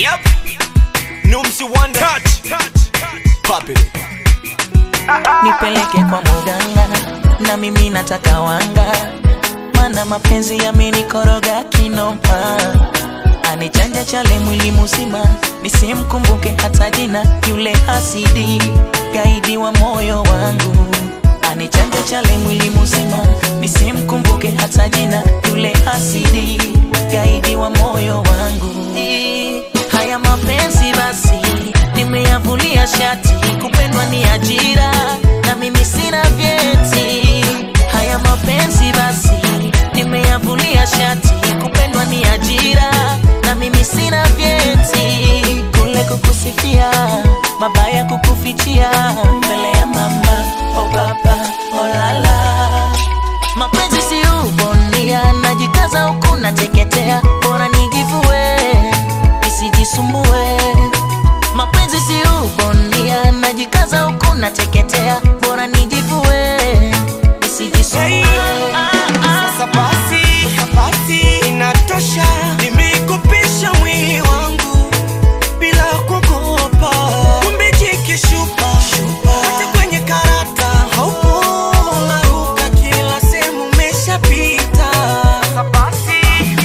Yep. Numsi Wonder. Touch. Pop it. Nipeleke kwa muganga na mimi nataka wanga, mana mapenzi yamenikoroga kinoma. Anichanja chale mwili mzima, nisimkumbuke hata jina, yule hasidi gaidi wa moyo wangu. Anichanja chale mwili mzima, nisimkumbuke hata jina, yule hasidi gaidi wa moyo wangu. Haya mapenzi basi nimeyavulia shati, kupendwa ni ajira na mimi sina vyeti. Haya mapenzi basi nimeyavulia shati, kupendwa ni ajira na mimi sina vyeti. Kule kukusifia, mabaya kukufichia, mbele ya mama, oh baba, oh lala. Mapenzi si ubonia, najikaza huku nateketea, bora nijivue nisijisumbue. Mapenzi si ubonia, najikaza huku nateketea, bora nijivue nisijisumbue. Sasa basi inatosha, nimekupisha mwili wangu bila kuogopa. Kumbe jikishupa hata kwenye karata haupo, unaruka kila sehemu umeshapita. Sasa basi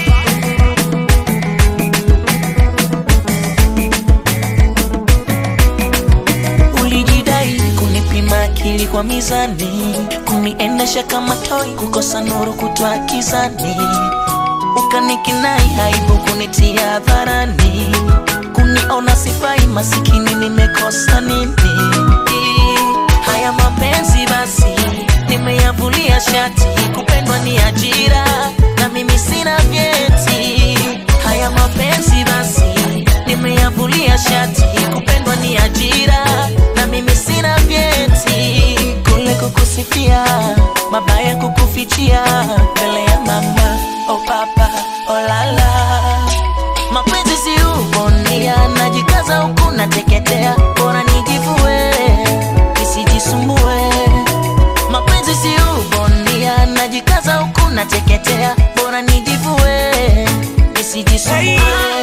ulijidai kunipima akili kwa mizani, kuniendesha kama toi, kukosa nuru kutwa kizani. Ukanikinai haibu kunitia hadharani, kuniona sifai masikini, nimekosa nini? Haya mapenzi basi nimeyavulia shati, kupendwa ni ajira na mimi sina vyeti. Haya mapenzi basi nimeyavulia shati, kupendwa ni ajira na mimi sina vyeti. Kule kukusifia, mabaya kukufichia, mbele ya mama, oh papa, oh lala. Mapenzi si ubonia, najikaza huku nateketea, bora nijivue nisijisumbue. Mapenzi si ubonia, najikaza huku nateketea, bora nijivue nisijisumbue.